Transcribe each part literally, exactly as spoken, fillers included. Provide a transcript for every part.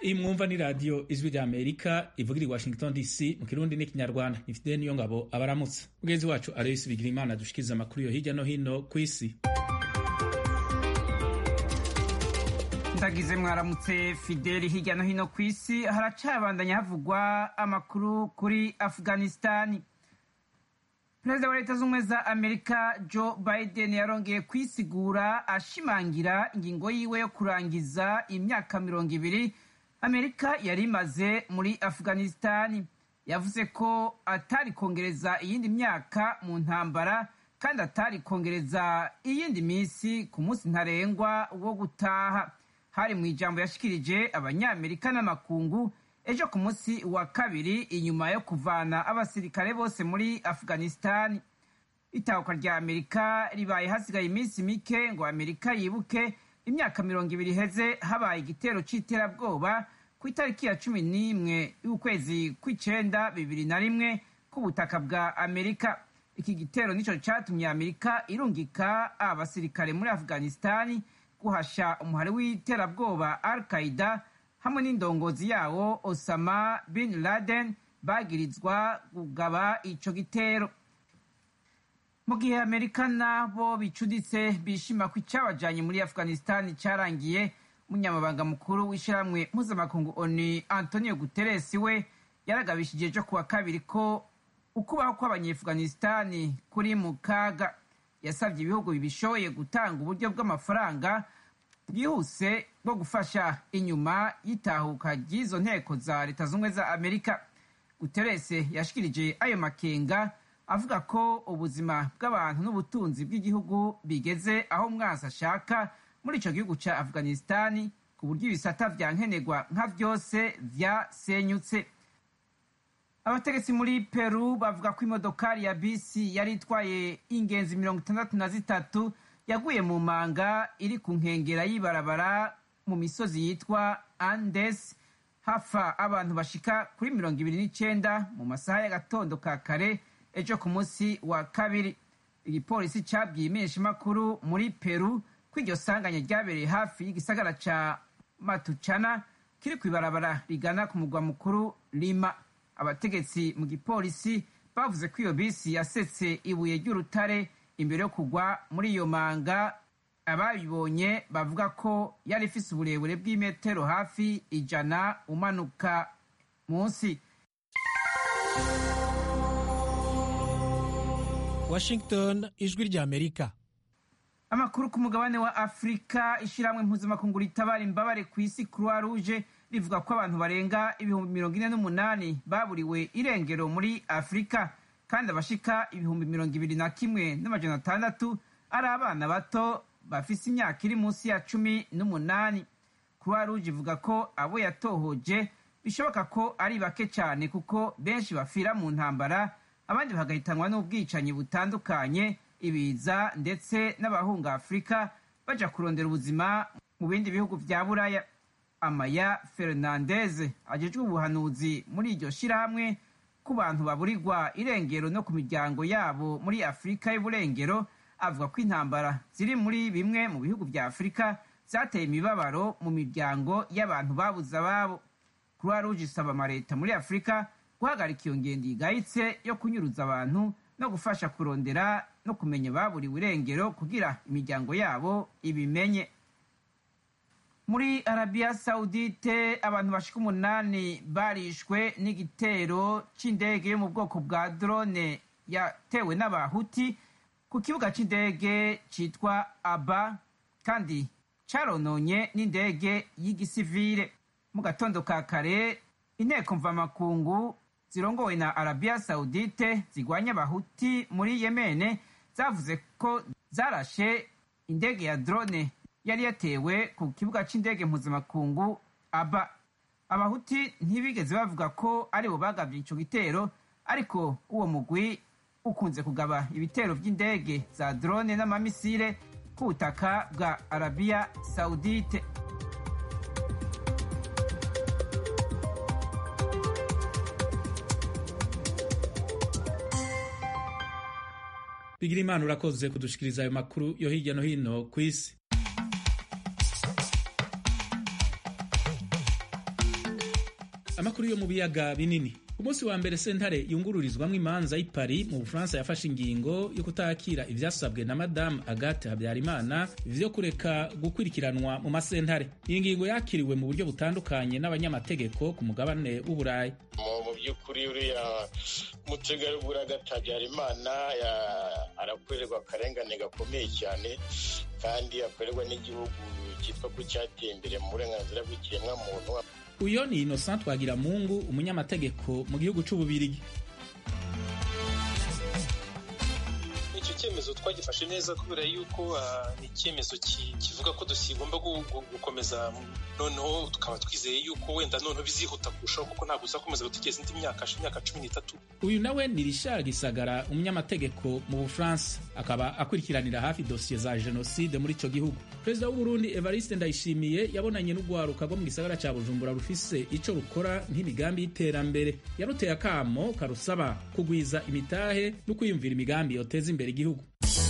iyi mwumva ni radiyo ijwi rya amerika ivugira i washington dc mu kirundi n'ikinyarwanda. ni fideni niyo ngabo abaramutse. mugenzi wacu aloysi bigirimana dushikiriza amakuru yo hirya no hino ku isi. ndagize mwaramutse Fideli. Hirya no hino ku isi haracabandanya havugwa amakuru kuri Afghanistan. Perezida wa leta z'ubumwe za Amerika Joe Biden yarongeye kwisigura ashimangira ingingo yiwe yo kurangiza imyaka mirongo ibiri Amerika yari imaze muri Afghanistan. Yavuze ko atari kongereza iyindi myaka mu ntambara kandi atari kongereza iyindi minsi ku munsi ntarengwa wo gutaha. Hari mu ijambo yashikirije abanyamerika n'amakungu ejo ku munsi wa kabiri inyuma yo kuvana abasirikare bose muri Afghanistan. Itahuka rya Amerika ribaye hasigaye iminsi mike ngo Amerika yibuke imyaka mirongo ibiri heze habaye igitero c'iterabwoba ku itariki ya cumi n'imwe y'ukwezi kw'icenda bibiri na rimwe ku butaka bwa Amerika. Iki gitero nico catumye Amerika irungika abasirikare muri Afghanistan guhasha umuhari w'iterabwoba Al-Qaeda hamwe n'indongozi yawo Osama bin Laden bagirizwa kugaba ico gitero. Mu gihe Amerika nabo bicuditse bishima ko icabajanye muri Afghanistan carangiye, umunyamabanga mukuru w'ishirahamwe mpuzamakungu O N U Antonio Guterres we yaragabishije ejo kuwa kabiri ko ukubaho kw'Abanya-Afghanistan kuri mu kaga. Yasabye ibihugu bibishoboye gutanga uburyo bw'amafaranga bwihuse bwo gufasha inyuma y'itahuka ry'izo nteko za leta z'ubumwe za Amerika. Guterres yashikirije ayo makenga avuga ko ubuzima bw'abantu n'ubutunzi bw'igihugu bigeze aho mwansi ashaka muri ico gihugu ca Afghanistan ku buryo ibisata vya nkenerwa nka vyose vyasenyutse. Abategetsi muri Peru bavuga ko imodokari ya bisi yari itwaye ingenzi mirongo itandatu na zitatu yaguye mu manga iri ku nkengera y'ibarabara mu misozi yitwa Andes, hafa abantu bashika kuri mirongo ibiri n'icenda mu masaha y'agatondo ka kare ejo ku munsi wa kabiri. Igipolisi cabwiye imeshamakuru muri Peru ko iryo sanganya ryabereye hafi y'igisagara ca Matucana kiri kw'ibarabara rigana ku mugwa mukuru Lima. Abategetsi mu gipolisi bavuze ko iyo bisi yasetse ibuye ry'urutare imbere yo kugwa muri iyo manga. Ababibonye bavuga ko yari ifise uburebure bw'imetero hafi ijana umanuka munsi. Washington, ijwi rya Amerika. Amakuru ku mugabane wa Afrika. Ishirahamwe mpuzamakungu ritabara imbabare ku isi Croix Rouge rivuga ko abantu barenga ibihumbi mirongo ine n'umunani baburiwe irengero muri Afrika kandi abashika ibihumbi mirongo ibiri na kimwe n'amajana atandatu ari abana bato bafise imyaka iri munsi ya cumi n'umunani. Croix Rouge ivuga ko abo yatohoje bishoboka ko ari bake cyane kuko benshi bafira mu ntambara, abandi bagahitanwa n'ubwicanyi butandukanye, ibiza ndetse n'abahunga Afrika baja kurondera ubuzima mu bindi bihugu vya Buraya. Amaya Fernandez ajejwe ubuhanuzi muri iryo shirahamwe ku bantu baburirwa irengero no ku miryango yabo muri Afrika y'uburengero avuga ko intambara ziri muri bimwe mu bihugu vya Afrika zateye imibabaro mu miryango y'abantu babuze ababo. Croix Rouge isaba amareta muri Afrika guhagarika iyo ngendo igayitse yo kunyuruza abantu no gufasha kurondera no kumenya baburiwe irengero kugira imiryango yabo ibimenye. Muri Arabia Saudite abantu bashika umunani barishwe n'igitero c'indege yo mu bwoko bwa drone yatewe n'abahuti ku kibuga c'indege citwa Aba kandi carononye n'indege y'igisivile. Mu gatondo ka kare inteko mvamakungu zirongowe na Arabia Saudite zigwanya abahuti muri Yemene zavuze ko zarashe indege ya drone yari yatewe ku kibuga c'indege mpuzamakungu Aba. Abahuti ntibigeze bavuga ko aribo bagavye ico gitero, ariko uwo mugwi ukunze kugaba ibitero vy'indege za drone n'amamisire ku butaka bwa Arabia Saudite. Bigirimana urakoze kudushikiriza ayo makuru yo hirya no hino ku isi. amakuru yo mu biyaga binini. Ku munsi wa mbere sentare yungururizwamo imanza y'i Paris mu Bufaransa yafashe ingingo yo kutakira ivyasabwe na Madame Agathe Habyarimana vyo kureka gukurikiranwa mu masentare. Iyi ngingo yakiriwe mu buryo butandukanye n'abanyamategeko ku mugabane w'Uburayi. Mu by'ukuri uriya mutegarugori Agathe Habyarimana arakorerwa akarengane gakomeye cyane kandi akorerwa n'igihugu cyitwa ko cyateye imbere mu burenganzira bw'ikiremwamuntu. Uyo ni Innocent Twagiramungu, umunyamategeko mu gihugu c'Ububirigi. Icyo cyemezo twagifashe neza kubera yuko ni icyemezo kivuga ko dusigomba gukomeza, noneho tukaba twizeye yuko wenda noneho bizihuta kurushaho kuko ntabwo uzakomeza gutegereza indi myaka imyaka cumi n'itatu. Uyu nawe ni Richard Gisagara, umunyamategeko mu Bufaransa, akaba akurikiranira hafi dosiye za jenoside muri ico gihugu. Perezida w'u Burundi Evariste Ndayishimiye yabonanye n'ugwaruka rwo mu gisagara ca Bujumbura rufise ico rukora nk'imigambi y'iterambere. Yaruteye akamo karusaba kugwiza imitahe no kwiyumvira imigambi yoteza imbere igihugu.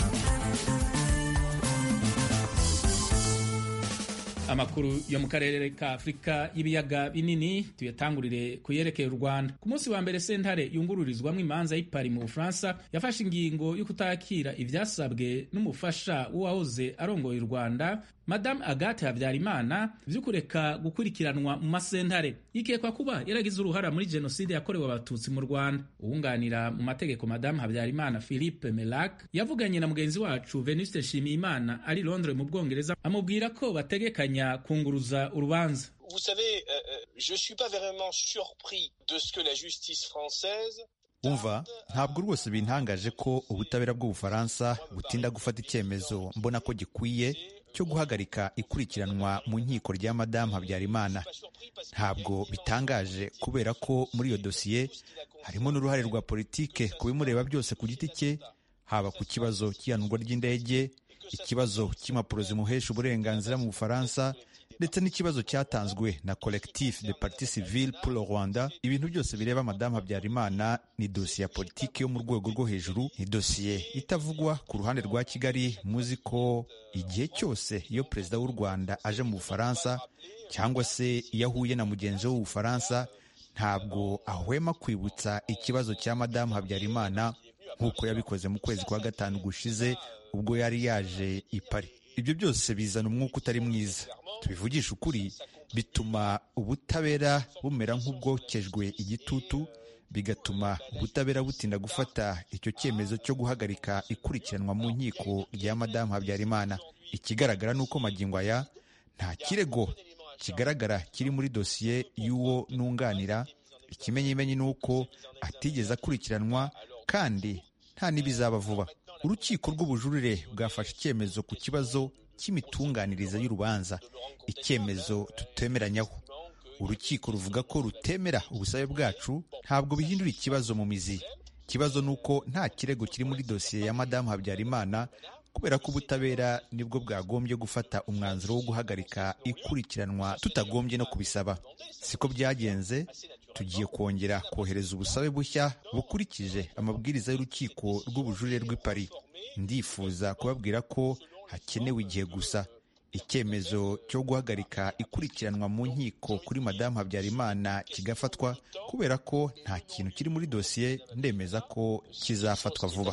Amakuru yo mu karere ka Afrika y'ibiyaga binini tuyatangurire kuyerekeye u Rwanda. Ku munsi wa mbere sentare yungururizwamo imanza y'i Paris mu Bufaransa yafashe ingingo yo kutakira ivyasabwe n'umufasha w'uwahoze arongoye u Rwanda Madame Agathe Habyarimana vyo kureka gukurikiranwa mu masentare. Yikekwa kuba yaragize uruhara muri jenoside yakorewe abatutsi mu Rwanda. Uwunganira mu mategeko Madame Habyarimana Philippe Melac yavuganye na mugenzi wacu Venuste Nshimiyimana ari Londres mu Bwongereza amubwira ko bategekanya kunguruza urubanza. Vous savez, euh, je suis pas vraiment surpris de ce que la justice française Umva, ntabwo rwose bintangaje ko ubutabera bw'Ubufaransa butinda gufata icyemezo mbona ko gikwiye cyo guhagarika ikurikiranwa mu nkiko rya Madame Habyarimana. Ntabwo bitangaje kubera ko muri iyo dosiye harimo n'uruhare rwa politike ku bimureba byose ku giti cye, haba ku kibazo cy'ihanurwa ry'indege, ikibazo cy'impapuro zimuhesha uburenganzira mu Bufaransa, ndetse n'ikibazo cyatanzwe na Collectif de Partis Civils pour le Rwanda. Ibintu byose bireba Madame Habyarimana ni dosiye ya politiki yo mu rwego rwo hejuru, ni dosiye itavugwa ku ruhande rwa Kigali. Muzi ko igihe cyose iyo perezida w'u Rwanda aje mu Bufaransa cyangwa se iyo ahuye na mugenzi we w'Ubufaransa, ntabwo ahwema kwibutsa ikibazo cya Madame Habyarimana nk'uko yabikoze mu kwezi kwa gatanu gushize ubwo yari yaje i Paris. Ibyo byose bizana umwuka utari mwiza. Tubivugisha ukuri, bituma ubutabera bumera nk'ubwokejwe igitutu, bigatuma ubutabera butinda gufata icyo cyemezo cyo guhagarika ikurikiranwa mu nkiko rya Madame Habyarimana. Ikigaragara nuko magingo aya nta kirego kigaragara kiri muri dosiye y'uwo nunganira. Ikimenyimenyi nuko atigeze akurikiranwa kandi nta n'ibizaba vuba. Urukiko rw'ubujurire bwafashe icyemezo ku kibazo cy'imitunganirize y'urubanza, icyemezo tutemeranyaho. Urukiko ruvuga ko rutemera ubusabe bwacu, ntabwo bihindura ikibazo mu mizi. Ikibazo nuko nta kirego kiri muri dosiye ya Madame Habyarimana, kubera ko ubutabera nibwo bwagombye gufata umwanzuro wo guhagarika ikurikiranwa tutagombye no kubisaba. Siko byagenze. Tugiye kongera kohereza ubusabe bushya bukurikije amabwiriza y'urukiko rw'ubujurire rw'i Paris. Ndifuza kubabwira ko hakenewe igihe gusa. Icyemezo cyo guhagarika ikurikiranwa mu nkiko kuri Madame Habyarimana kigafatwa, kubera ko nta kintu kiri muri dosiye. Ndemeza ko kizafatwa vuba.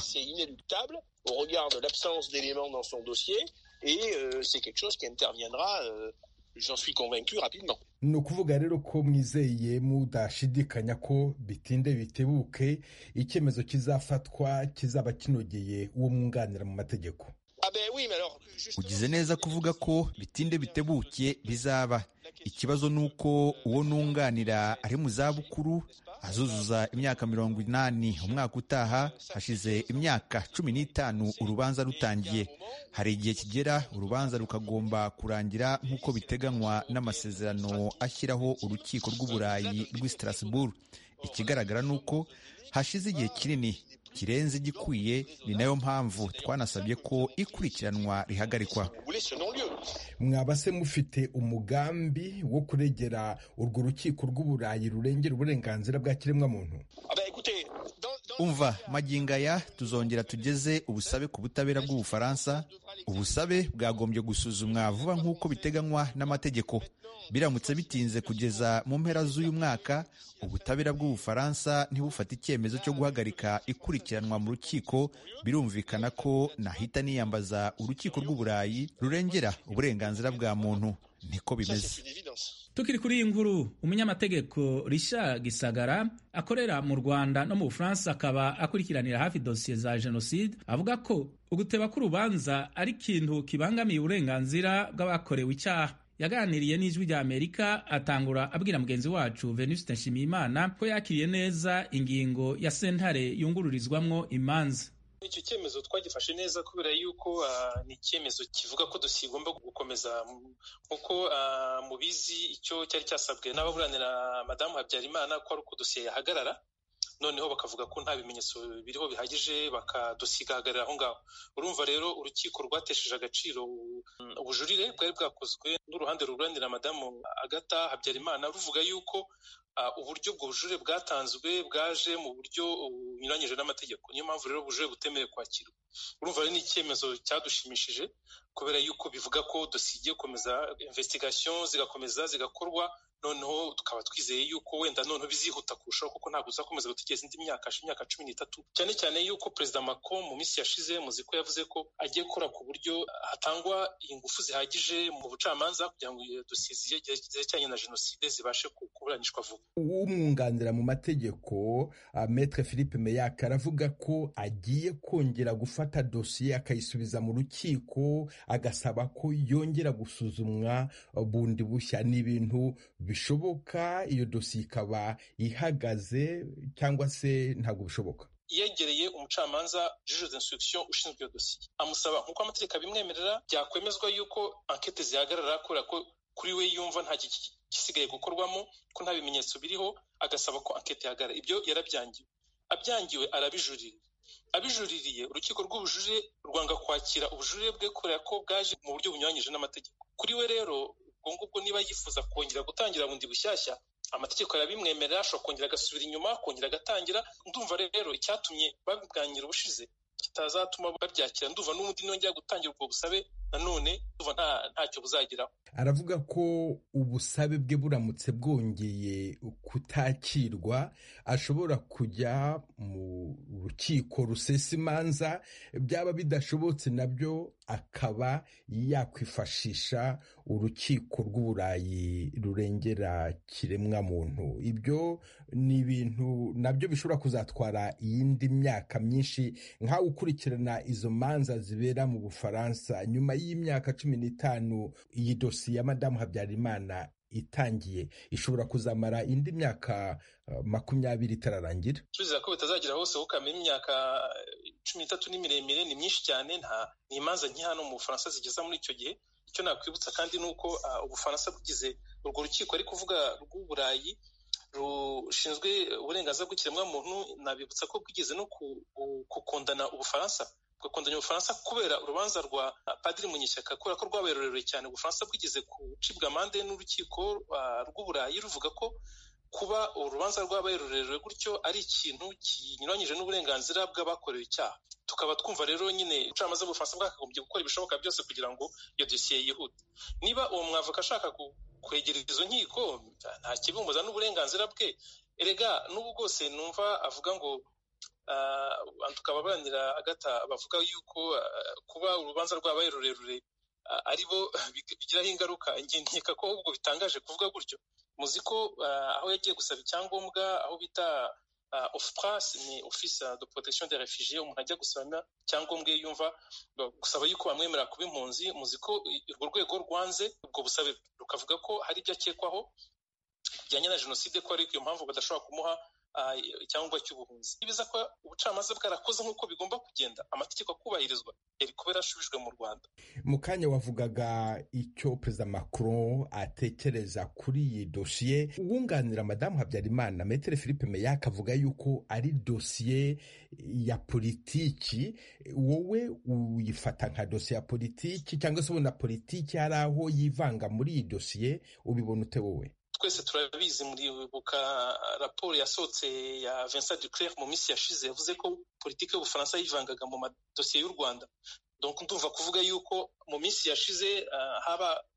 Au regard de l'absence d'éléments dans son dossier, et euh, c'est quelque chose qui interviendra, euh, j'en suis convaincu, rapidement. Ni ukuvuga rero ko mwizeye mudashidikanya ko bitinde bitebuke icyemezo kizafatwa kizaba kinogeye uwo mwunganira mu mategeko. Ah ben oui, mais alors, ugize neza kuvuga ko bitinde bitebuke bizaba. Ikibazo nuko uwo nunganira ari mu zabukuru, azuzuza imyaka mirongo inani umwaka utaha. Hashize imyaka cumi n'itanu urubanza rutangiye. Hari igihe kigera urubanza rukagomba kurangira nk'uko biteganywa n'amasezerano ashyiraho urukiko rw'uburayi rw'i Strasbourg. Ikigaragara nuko hashize igihe kinini kirenze igikwiye, ni nayo mpamvu twanasabye ko ikurikiranwa rihagarikwa. Mwaba se mufite umugambi wo kuregera urwo rukiko rw'uburayi rurengera uburenganzira bwa kiremwamuntu? Umva, magingaya tuzongera tugeze ubusabe ku butabera bw'Ubufaransa. Ubusabe bwagombye gusuzumwa vuba nk'uko biteganywa n'amategeko. biramutse bitinze kugeza mu mpera z'uyu mwaka, ubutabera bw'Ubufaransa ntibufate icyemezo cyo guhagarika ikurikiranwa mu rukiko, birumvikana ko nahita niyambaza urukiko rw'Uburayi rurengera uburenganzira bwa muntu. Niko bimeze. Tukiri kuri iyi nkuru, umunyamategeko Richard Gisagara akorera mu Rwanda no mu Bufaransa akaba akurikiranira hafi dosiye za jenoside, avuga ko uguteba k'urubanza ari ikintu kibangamiye uburenganzira bw'abakorewe icyaha. Yaganiriye n'Ijwi rya Amerika atangura abwira mugenzi wacu Venuste Nshimiyimana ko yakiriye neza ingingo ya sentare yungururizwamwo imanza. Icyo cyemezo twagifashe neza kubera yuko uh, ni icyemezo kivuga ko dosiye igomba gukomeza nkuko uh, mubizi icyo cyari cyasabwe n'ababuranira Madamu Habyarimana ko ari uko dosiye yahagarara, noneho bakavuga ko nta bimenyetso biriho bihagije bakadosiye igahagarara aho ngaho. Urumva rero urukiko rwatesheje agaciro ubujurire bwari bwakozwe n'uruhande ruburanira Madamu Agatha Habyarimana ruvuga yuko Uh, uburyo bwo bujure bwatanzwe bwaje mu buryo bunyuranyije n'amategeko. Niyo mpamvu rero ubujure butemerewe kwakirwa. Urumva rero ni icyemezo cyadushimishije kubera yuko bivuga ko dosiye igiye gukomeza, investigation zigakomeza zigakorwa, noneho tukaba twizeye yuko wenda noneho bizihuta kurushaho kuko ntabwo uzakomeza gutegereza indi myaka imyaka cumi n'itatu, cyane cyane yuko Perezida Macron mu minsi yashize muzi ko yavuze ko agiye gukora ku buryo hatangwa ingufu zihagije mu bucamanza kugira ngo dosiye zerekeranye na jenoside zibashe kuburanishwa vuba. Umwunganira mu mategeko uh, Maître Philippe Meyak aravuga ko agiye kongera gufata dosiye akayisubiza mu rukiko, agasaba ko yongera gusuzumwa bundi bushya. Ni ibintu bishoboka iyo dosiye ikaba ihagaze cyangwa se ntabwo bishoboka? Yegereye umucamanza juge d'instruction ushinzwe iyo dosiye amusaba nk'uko amategeko abimwemerera byakwemezwa yuko enquête zihagarara kubera ko kuri we yumva nta gisigaye gukorwamo, ko nta bimenyetso biriho, agasaba ko enquête ihagarara. Ibyo yarabyangiwe, abyangiwe arabijurira, abijuririye urukiko rw'ubujurire rwanga kwakira ubujurire bwe kubera ko bwaje mu buryo bunyuranyije n'amategeko. Kuri we rero ubwo ngubwo niba yifuza kongera gutangira bundi bushyashya, amategeko arabimwemerera, ashobora kongera agasubira inyuma, kongera agatangira. Ndumva rero icyatumye babibwangira ubushize kitazatuma babyakira, ndumva n'ubundi nongera gutangira ubwo busabe nanone ndumva nta ntacyo buzageraho. Aravuga ko ubusabe bwe buramutse bwongeye kutakirwa ashobora kujya mu rukiko rusesa imanza, byaba bidashobotse nabyo akaba yakwifashisha urukiko rw'Uburayi rurengera kiremwa muntu. Ibyo ni ibintu nabyo bishobora kuzatwara iyindi myaka myinshi, nkawe ukurikirana izo manza zibera mu Bufaransa. Nyuma y'imyaka cumi n'itanu iyi dosiye ya Madamu Habyarimana itangiye, ishobora kuzamara indi myaka uh, makumyabiri itararangira. Turizera ko bitazagera hose ukamenya imyaka cumi n'itatu ni miremire, ni myinshi cyane, nta ni imanza nke hano mu Bufaransa zigeza muri icyo gihe. Icyo nakwibutsa kandi ni uko uh, Ubufaransa bugize urwo rukiko ari kuvuga rw'Uburayi rushinzwe uburenganzira bw'ikiremwamuntu, nabibutsa ko bwigeze no kukondana Ubufaransa bugakondanya Ubufaransa kubera urubanza rwa Padiri Munyeshyaka, kubera ko rwabaye rurerure cyane. Ubufaransa bwigeze gucibwa amande n'urukiko uh, rw'Uburayi ruvuga ko kuba urubanza rwabaye rurerure gutyo ari ikintu kinyuranyije n'uburenganzira bw'abakorewe icyaha. Tukaba twumva rero nyine ubucamanza bw'Ubufaransa bwakagombye gukora ibishoboka byose kugira ngo iyo dosiye yihute. Niba uwo mwavoka ashaka kwegereza izo nkiko, nta kibumbuza n'uburenganzira bwe. Erega n'ubu bwose numva avuga ngo uh, tukaba baranira Agatha bavuga yuko uh, kuba urubanza rwabaye rurerure uh, aribo bigiraho ingaruka. Nge nkeka ko ahubwo bitangaje kuvuga gutyo. Muzi ko uh, aho yagiye gusaba icyangombwa aho bita uh, O F P R A S, ni Office de Protection des Réfugiés, umuntu ajya gusaba icyangombwa yumva gusaba yuko bamwemerera kuba impunzi. Muzi ko urwo rwego rwanze ubwo busabe rukavuga ko hari ibyo akekwaho bijyanye na jenoside, ko ari iyo mpamvu badashobora kumuha icyangombwa cy'ubuhunzi. Ibiza ko ubucamanza bwarakoze nk'uko bigomba kugenda, amategeko akubahirizwa, yari kuba yarashubijwe mu Rwanda. Mu kanya wavugaga icyo Perezida Macron atekereza kuri iyi dosiye. Uwunganira Madamu Habyarimana Maître Philippe Meyak avuga yuko ari dosiye ya politiki. Wowe uyifata nka dosiye ya politiki cyangwa se ubona politiki hari aho yivanga muri iyi dosiye? Ubibona ute wowe? Twese turabizi, muri buka raporo yasohotse ya Vincent Duclerc mu minsi yashize yavuze ko politiki y'Ubufaransa yivangaga mu madosiye y'u Rwanda. Donc ndumva kuvuga yuko mu minsi yashize uh, haba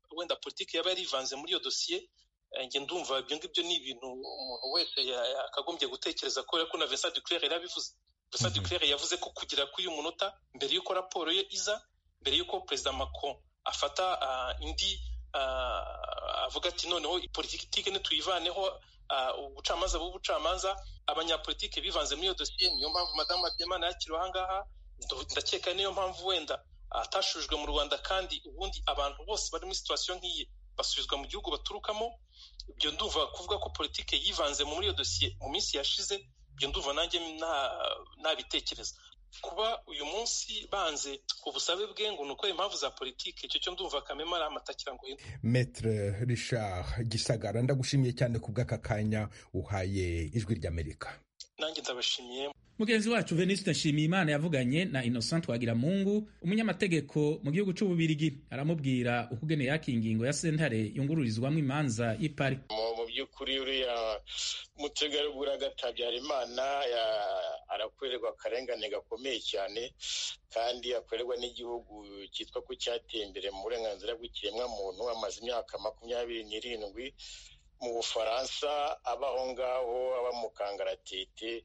wenda politiki yaba yarivanze muri iyo dosiye, njye ndumva ibyo ngibyo ni ibintu umuntu wese akagombye gutekereza, kubera ko na Vincent Duclerc yarabivuze. Vincent Duclerc yavuze ko kugira kuri uyu munota, mbere y'uko raporo ye iza, mbere y'uko perezida Macron afata uh, indi uh, avuga ati noneho politiki ntituyivaneho, ubucamanza uh, bw'ubucamanza, abanyapolitike bivanze muri iyo dosiye. Niyo mpamvu madamu Habyarimana yakiriwe aha ngaha. Ndakeka niyo mpamvu wenda atashujwe mu Rwanda, kandi ubundi abantu bose bari muri situation nk'iyi basubizwa mu gihugu baturukamo. Ibyo ndumva kuvuga ko politike yivanze muri iyo dosiye mu minsi yashize, ibyo ndumva nanjye nabitekereza. Kuba uyu munsi banze ubusabe bwe ngo nuko impamvu za politike, icyo cyo ndumva kamema ari amatakira ngo hino. Maître Richard Gisagara, ndagushimiye cyane ku bw'aka kanya uhaye Ijwi ry'Amerika. Nanjye ndabashimiye. Mugenzi wacu Venuste Nshimiyimana yavuganye na Innocent Twagiramungu, umunyamategeko mu gihugu c'Ububirigi, aramubwira ukugene yaka ingingo ya sentare yungururizwamwo imanza y'i Paris. Mu by'ukuri uriya mutegarugori Agathe Habyarimana arakorerwa akarengane gakomeye cyane, kandi akorerwa n'igihugu cyitwa ko cyateye imbere mu burenganzira bw'ikiremwamuntu. Amaze imyaka makumyabiri n'irindwi mu Bufaransa, abaho ngaho, aba mu kangaratete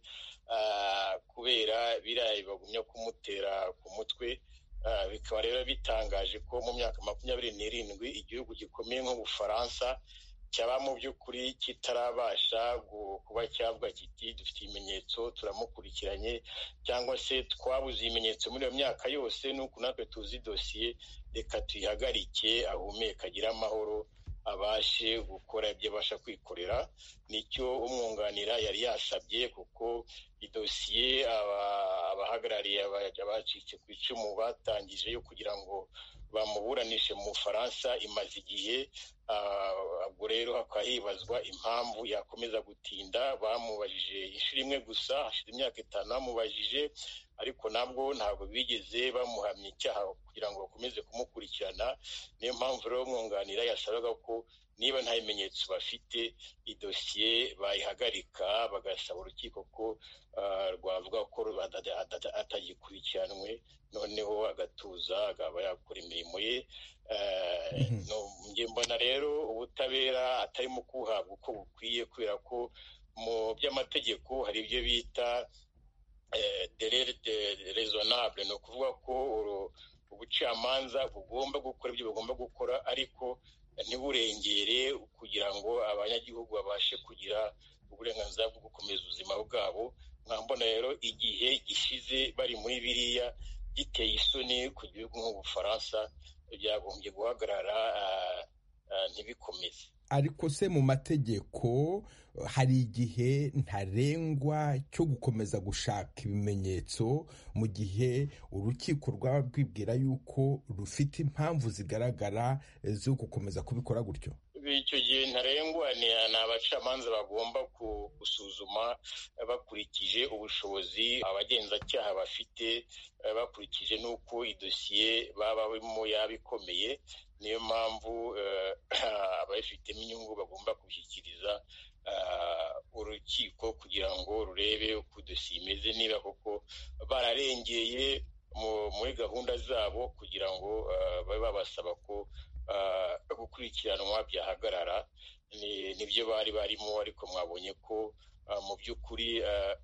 kubera biriya bagumya kumutera ku mutwe. Bikaba rero bitangaje ko mu myaka makumyabiri n'irindwi igihugu gikomeye nk'Ubufaransa cyaba mu by'ukuri kitarabasha kuba cyavuga kiti dufite ibimenyetso, turamukurikiranye, cyangwa se twabuze ibimenyetso muri iyo myaka yose, nuko natwe tuzi dosiye, reka tuyihagarike, ahumeka, agira amahoro, abashe gukora ibyo abasha kwikorera. Nicyo umwunganira yari yasabye, kuko idosiye abahagarariye abacitse ku icumu batangije yo kugira ngo bamuburanishe mu Bufaransa imaze igihe. Ubwo rero hakaba hibazwa impamvu yakomeza gutinda. Bamubajije inshuro imwe gusa, hashize imyaka itanu bamubajije, ariko nabwo ntabwo bigeze bamuhamya icyaha kugira ngo bakomeze kumukurikirana. Niyo mpamvu rero umwunganira yasabaga ko niba nta bimenyetso bafite, idosiye bayihagarika, bagasaba urukiko ko rwavuga ko atagikurikiranwe, noneho agatuza, akaba yakora imirimo ye. Njye mbona rero ubutabera atarimo kubuhabwa uko bukwiye, kubera ko mu by'amategeko hari ibyo bita délai raisonnable, ni ukuvuga ko ubucamanza bugomba gukora ibyo bugomba gukora, ariko ntiburengere kugira ngo abanyagihugu babashe kugira uburenganzira bwo gukomeza ubuzima bwabo. Nkambona rero igihe gishize bari muri biriya giteye isoni ku gihugu nk'Ubufaransa, byagombye guhagarara ntibikomeze. Ariko se mu mategeko hari igihe ntarengwa cyo gukomeza gushaka ibimenyetso mu gihe urukiko rwaba rwibwira yuko rufite impamvu zigaragara zo gukomeza kubikora gutyo? Icyo gihe ntarengwa ni abacamanza bagomba gusuzuma bakurikije ubushobozi abagenzacyaha bafite, bakurikije n'uko idosiye baba barimo yaba ikomeye. Niyo mpamvu ababifitemo inyungu bagomba kubishyikiriza urukiko kugira ngo rurebe uko dosiye imeze, niba koko bararengeye muri gahunda zabo, kugira ngo babe babasaba ko gukurikiranwa byahagarara. Nibyo bari barimo, ariko mwabonye ko mu by'ukuri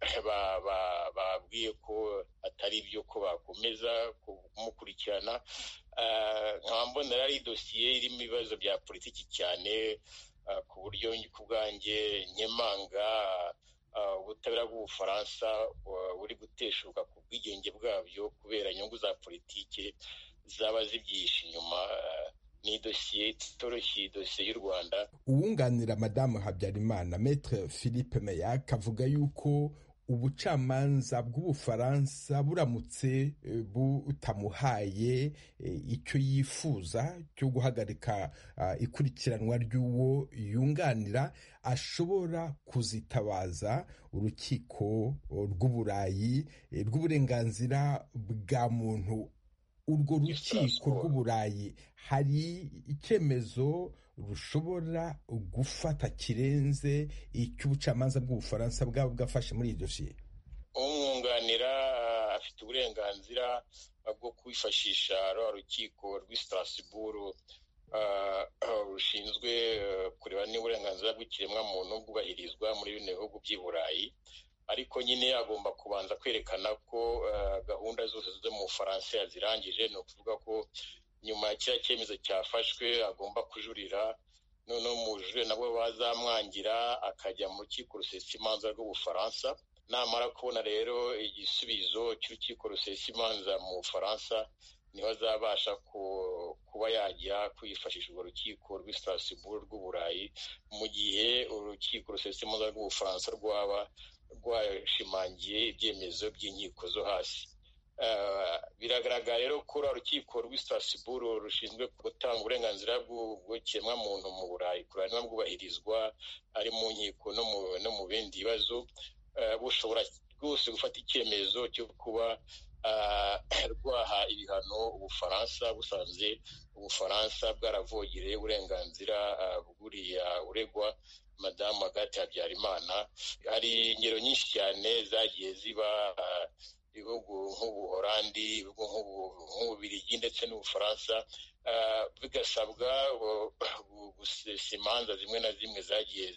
babwiye ko atari byo, ko bakomeza kumukurikirana. nkaba mbona ari dosiye irimo ibibazo bya politiki cyane, ku buryo ku bwanjye nkemanga ubutabera bw'Ubufaransa buri guteshuka ku bwigenge bwabyo kubera inyungu za politiki zaba zibyihishe inyuma. Ni dosiye itoroshye, dosiye y'u Rwanda. Uwunganira Madamu Habyarimana, Maître Philippe Meyac, avuga yuko ubucamanza bw'Ubufaransa buramutse butamuhaye icyo yifuza cyo guhagarika ikurikiranwa ry'uwo yunganira, ashobora kuzitabaza urukiko rw'Uburayi rw'uburenganzira bwa muntu. Urwo rukiko rw'Uburayi hari icyemezo rushobora gufata kirenze icy'ubucamanza bw'Ubufaransa bwaba bwafashe muri iyi dosiye? Umwunganira afite uburenganzira bwo kwifashisha rwa rukiko rw'i Strasbourg rushinzwe kureba niba uburenganzira bw'ikiremwamuntu bwubahirizwa muri bino bihugu by'i Burayi, ariko nyine agomba kubanza kwerekana ko gahunda zose zo mu Bufaransa yazirangije. Ni ukuvuga ko nyuma ya kiriya cyemezo cyafashwe agomba kujurira, noneho mu bujurire nabwo bazamwangira akajya mu rukiko rusesa imanza rw'Ubufaransa. Namara kubona rero igisubizo cy'urukiko rusesa imanza mu Bufaransa, niho azabasha kuba yajya kwifashisha urwo rukiko rw'i Strasbourg rw'Uburayi, mu gihe urukiko rusesa imanza rw'Ubufaransa rwaba rwashimangiye ibyemezo by'inkiko zo hasi. Biragaragara rero ko urukiko rw'i Strasbourg rushinzwe gutanga uburenganzira bw'ikiremwamuntu mu Burayi kureba niba bwubahirizwa ari mu nkiko no mu bindi bibazo, bushobora rwose gufata icyemezo cyo kuba rwaha ibihano Ubufaransa, busanze Ubufaransa bwaravogereye uburenganzira bw'uriya uregwa Madamu Agathe Habyarimana. Hari ingero nyinshi cyane zagiye ziba ibihugu nk'Ubuholandi, ibihugu nk'Ububiligi ndetse n'Ubufaransa bigasabwa gusesa imanza zimwe na zimwe zagiye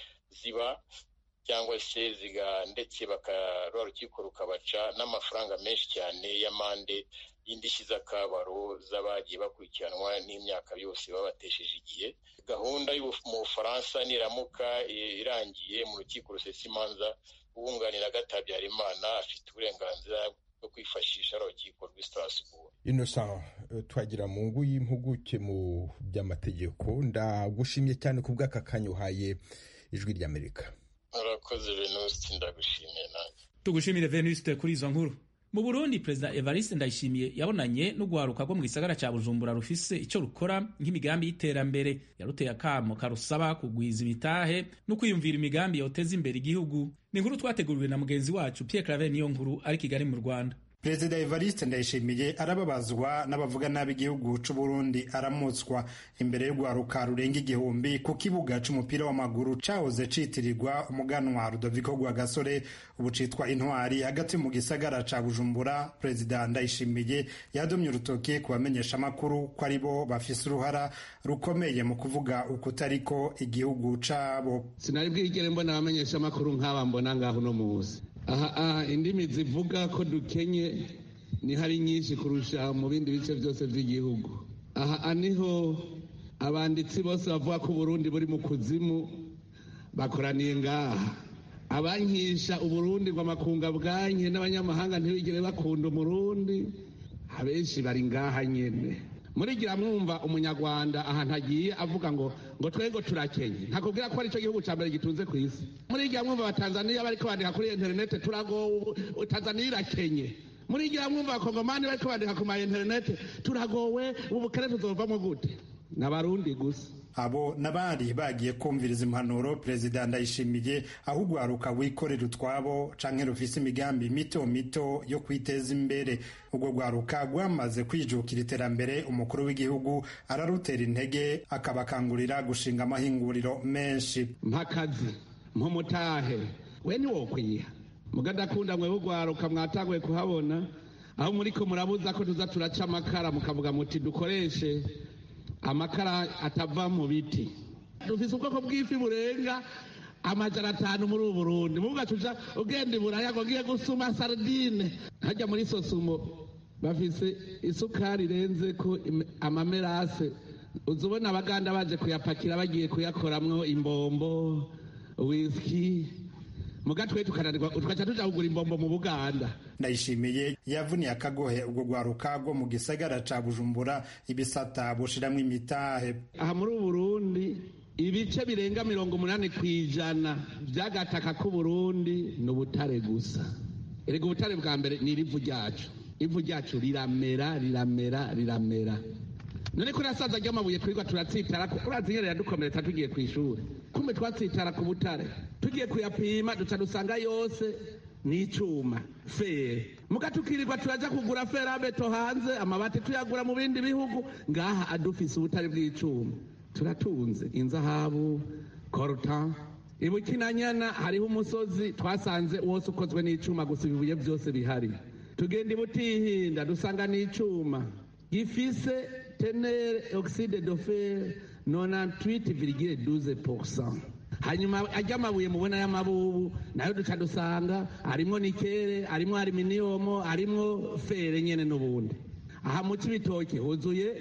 ziba, cyangwa se ziga ndetse bakarwa rukiko rukabaca n'amafaranga menshi cyane y'amande y'indishyi z'akabaro z'abagiye bakurikiranwa n'imyaka yose babatesheje igihe. Gahunda mu Bufaransa niramuka irangiye mu rukiko rusesa imanza, uwunganira Agathe Habyarimana afite uburenganzira bwo kwifashisha urukiko rw'i Strasbourg. Innocent Twagiramungu, y'impuguke mu by'amategeko, ndagushimye cyane ku bw'aka kanya uhaye Ijwi ry'Amerika. Urakoze Venuste, ndagushimiye nanjye. Tugushimire Venuste kuri izo nkuru. Mu Burundi, Perezida Evariste Ndayishimiye yabonanye n'ugwaruka rwo mu gisagara ca Bujumbura rufise ico rukora nk'imigambi y'iterambere. Yaruteye akamo karusaba kugwiza ibitahe no kwiyumvira imigambi yoteza imbere igihugu. Ni inkuru twateguriwe na mugenzi wacu Pierre Claver niyo nkuru ari Kigali mu Rwanda. Perezida Evariste Ndayishimiye arababazwa n'abavuga nabi igihugu c'u Burundi, aramutswa imbere y'ugwaruka rurenga igihumbi ku kibuga c'umupira w'amaguru cahoze citirirwa umuganwa Rudoviko Rwagasore, ubu citwa Intwari, hagati mu gisagara ca Bujumbura. Perezida Ndayishimiye yadomye urutoke ku bamenyesha amakuru ko ari bo bafise uruhara rukomeye mu kuvuga ukutariko igihugu cabo. Sinari bwigere mbona abamenyesha amakuru nk'aba mbona ngaho no muzi. Aha aha indimi zivuga ko dukenye ni hari nyinshi kurusha mu bindi bice byose by'igihugu. Aha niho abanditsi bose bavuga ko Burundi buri mu kuzimu bakoraniye ngaha. Abankisha Uburundi ngo amakunga bwanye n'abanyamahanga ntibigere bakunda Umurundi, abenshi bari ngaha nyene. Murigira mwumva umunyarwanda ahantu agiye avuga ngo ngo twego turakenye, ntakubwira ko ari cyo gihugu cya mbere gitunze ku isi. Murigira mwumva abatanzania bariko bandika kuri internet turago Tanzania irakenye. Murigira mwumva abakongomani bariko bandika ku ma internet turagowe, ubukene tuzovamo gute? N'abarundi gusa. Abo nabari bagiye kumviriza impanuro Perezida Ndayishimiye, aho ugwaruka wikorera utwabo canke rufise imigambi mito mito yo kwiteza imbere. Ubwo gwaruka gwamaze kwijukira iterambere, umukuru w'igihugu ararutera intege, akabakangurira gushinga amahinguriro menshi. Mpakazi mpumutahe we ni wokwiha mugadakunda mwe bugwaruka mwatangwe kuhabona, aho muriko murabuza ko tuza turaca amakara mukavuga muti dukoreshe amakara atava mu biti. Dufise ubwoko bw'ifi burenga amajana atanu muri ubu Burundi. Muvuga tuja ugenda iburaya ngo ngiye gusuma sardine, hajya muri Sosumo bafise isukari irenze ko amamerase. Uzubona abaganda baje kuyapakira bagiye kuyakoramwo imbombo, whisky, mugatwe tukananirwa tukaca tuja kugura imbombo mu Buganda. Ndayishimiye yavuniye akagohe ubwo gwaruka rwo mu gisagara ca Bujumbura ibisata bushiramwo imitahe. Aha muri Burundi ibice birenga mirongo umunani kwijana by'agataka k'u Burundi n'ubutare gusa. Erega ubutare bwa mbere ni irivu ryacu. Ivu ryacu riramera riramera riramera. None kuri asaza ry'amabuye twirwa turatsitara ko uraziherera dukomeretsa tugiye ku ishuri. Kumbe twatsitara ku butare. Tugiye kuyapima duca dusanga yose ni icuma fere. Mugatukirirwa turaja kugura ferabeto hanze, amabati tuyagura mu bindi bihugu, ngaha adufise ubutare bw'icuma. Turatunze inzahabu, coltan. Ibukinanyana hariho umusozi twasanze wose ukozwe n'icuma gusa ibibuye byose bihari. Tugenda ibutihinda dusanga n'icuma. gifise tenere oxide de fer nonantwiti virgile douze pourcent. hanyuma ajya amabuye mubona y'amabubu nayo duca dusanga arimwo nikere, arimwo aluminium, arimwo fere nyene n'ubundi. aha mu Cibitoke huzuye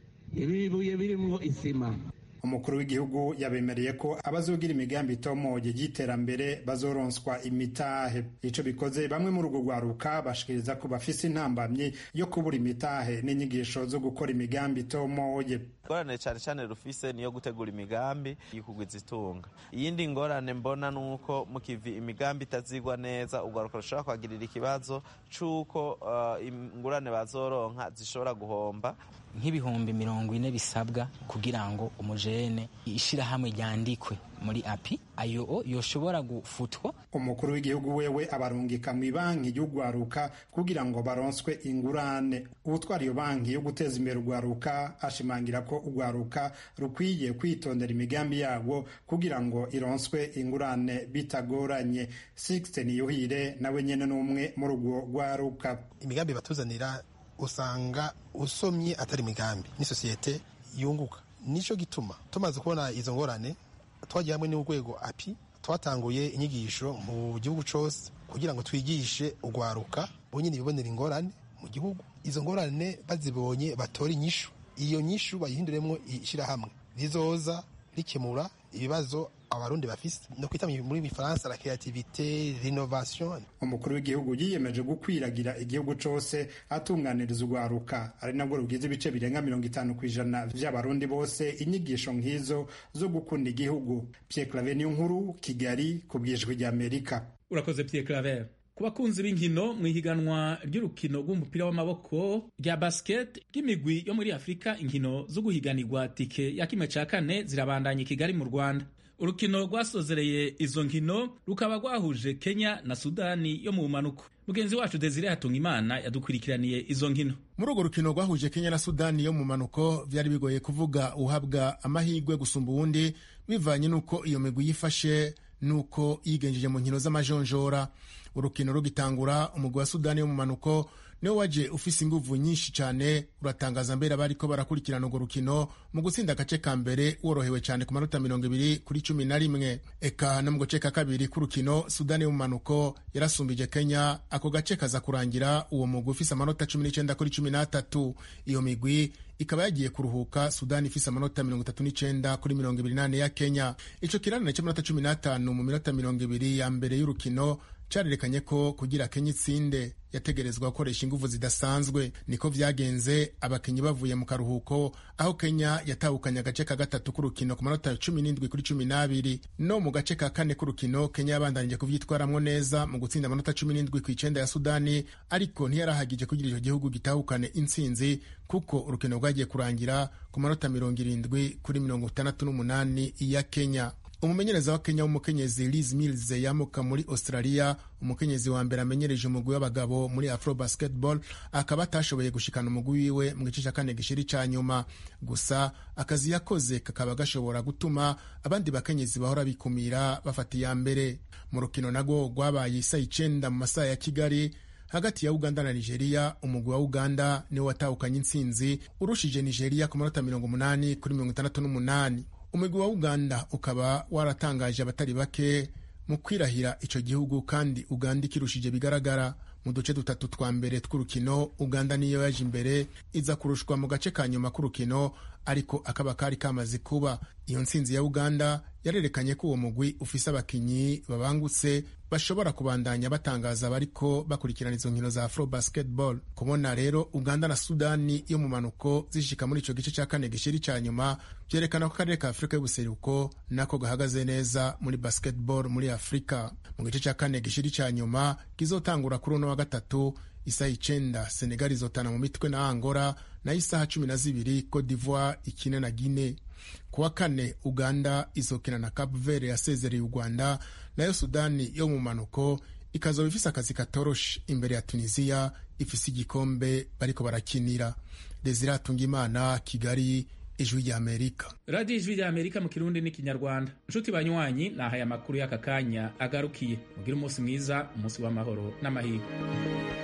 ibibuye birimwo isima. umukuru w'igihugu yabemereye ko abazogira imigambi itomoye y'iterambere bazoronswa imitahe. ico bikoze bamwe muri urwo rwaruka bashikiriza ko bafise intambamyi yo kubura imitahe n'inyigisho zo gukora imigambi itomoye. ingorane cyane cyane rufise niyo gutegura imigambi y'ikugwiza itunga. iyindi ngorane mbona nuko mu kivi imigambi itazigwa neza urwaruka rushobora kwagirira ikibazo c'uko uh, ingurane bazoronka zishobora guhomba nk'ibihumbi mirongo ine bisabwa kugira ngo umujene ishirahamwe ryandikwe muri api ayo yoshobora gufutwa. umukuru w'igihugu wewe abarungika mu banki y'urwaruka kugira ngo baronswe ingurane. ubutwara iyo banki yo guteza imbere urwaruka ashimangira ko urwaruka rukwiye kwitondera imigambi yarwo kugira ngo ironswe ingurane bitagoranye. Sixte Niyuhire nawe nyene n'umwe muri urwo rwaruka. imigambi batuzanira usanga usomye atari imigambi ni sosiyete yunguka. nico gituma tumaze kubona izo ngorane twagiye hamwe n'urwego api twatanguye inyigisho mu gihugu cose kugira ngo twigishe urwaruka bonyine bibonera ingorane mu gihugu. izo ngorane bazibonye batora inyishu, iyo nyishu bayihinduremwo ishirahamwe rizoza rikemura ibibazo abarundi bafise no kwita muri Bifaransa la creativité, l'innovation. umukuru w'igihugu yiyemeje gukwiragira igihugu cose atunganiriza urwaruka, ari nabwo rugize ibice birenga mirongo itanu kw'ijana vy'abarundi bose inyigisho nk'izo zo gukunda igihugu. Pierre Claver Niyonkuru, Kigali, ku bw'ijwi ry'Amerika. urakoze Pierre Claver. ku bakunzi b'inkino mu ihiganwa ry'urukino rw'umupira w'amaboko rya basket ry'imigwi yo muri Afurika, inkino zo guhiganirwa tike ya kimwe ca kane zirabandanya i Kigali mu Rwanda. urukino rwasozereye izo nkino rukaba rwahuje Kenya na Sudani yo mu bumanuko. mugenzi wacu Desire Hatungimana yadukurikiraniye izo nkino. muri urwo rukino rwahuje Kenya na Sudani yo mu manuko vyari bigoye kuvuga uhabwa amahirwe gusumba uwundi bivanye n'uko iyo migwi yifashe nuko yigenjeje mu nkino z'amajonjora. urukino rugitangura umugwi wa Sudani yo mu manuko niwo waje ufise inguvu nyinshi cyane, uratangaza mbere abariko barakurikirana urwo rukino mu gutsinda agace ka mbere worohewe cyane ku manota mirongo ibiri kuri cumi na rimwe. eka no mu gace ka kabiri k'urukino Sudani yo mu manuko yarasumbije Kenya, ako gace kaza kurangira uwo mugwi ufise amanota cumi n'icenda kuri cumi n'atatu. iyo migwi ikaba yagiye kuruhuka, Sudani ifise amanota mirongo itatu n'icenda kuri mirongo ibiri n'ane ya Kenya. ico kirana cy'amanota cumi n'atanu mu minota mirongo ibiri ya mbere y'urukino carerekanye ko kugira Kenya itsinde yategerezwa gukoresha inguvu zidasanzwe. niko vyagenze abakinyi bavuye mu karuhuko, aho Kenya yatahukanye agace ka gatatu k'urukino ku manota cumi n'indwi kuri cumi n'abiri. no mu gace ka kane k'urukino Kenya yabandanije kuvyitwaramwo neza mu gutsinda amanota cumi n'indwi kw'icenda ya Sudani, ariko ntiyarahagije kugira ico gihugu gitahukane intsinzi kuko urukino rwagiye kurangira ku manota mirongo irindwi kuri mirongo itandatu n'umunani ya Kenya. umumenyereza wa Kenya w'umukenyezi Liz Mills yamuka muri Australia, umukenyezi wa mbere amenyereje umugwi w'abagabo muri Afro Basketball, akaba atashoboye gushikana umugwi wiwe mu gice cya kane gishiri ca nyuma. gusa akazi yakoze kakaba gashobora gutuma abandi bakenyezi bahora bikumira bafata iya mbere. mu rukino nagwo rwabaye isa icenda mu masaha ya Kigali hagati ya Uganda na Nigeria, umugwi wa Uganda niwo watahukanye intsinzi urushije Nigeria ku manota mirongo umunani kuri mirongo itandatu n'umunani. umugwi wa Uganda ukaba waratangaje abatari bake mu kwirahira ico gihugu, kandi Uganda ikirushije bigaragara. mu duce dutatu twa mbere tw'urukino Uganda niyo yaje imbere, iza kurushwa mu gace ka nyuma k'urukino, ariko akaba kari kamaze kuba. iyo ntsinzi ya Uganda yarerekanye ko uwo mugwi ufise abakinyi babangutse bashobora kubandanya batangaza bariko bakurikirana izo nkino za Afro Basketball. kubona rero Uganda na Sudani yo mu manuko zishika muri ico gice ca kane gishiri ca nyuma vyerekana ko akarere ka Afurika y'ubuseruko nako gahagaze neza muri basketball muri Afurika. mu gice ca kane gishiri ca nyuma kizotangura kuri uno wa gatatu isaha icenda Senegal izotana mu mitwe na Angola, na isaha cumi na zibiri Cote d'Ivoire ikine na Guinea. kuwa kane Uganda izokina na Cape Verde yasezereye u Rwanda, nayo Sudani yo mu manuko ikazoba ifise akazi katoroshe imbere ya Tunisia ifise igikombe bariko barakinira. Desire Hatungimana, Kigali, Ijwi ry'Amerika. Radio Ijwi ry'Amerika mu Kirundi n'ikinyarwanda. Nshuti banywanyi, naha ya makuru y'aka kanya agarukiye. Mugire umunsi mwiza, umunsi w'amahoro n'amahirwe.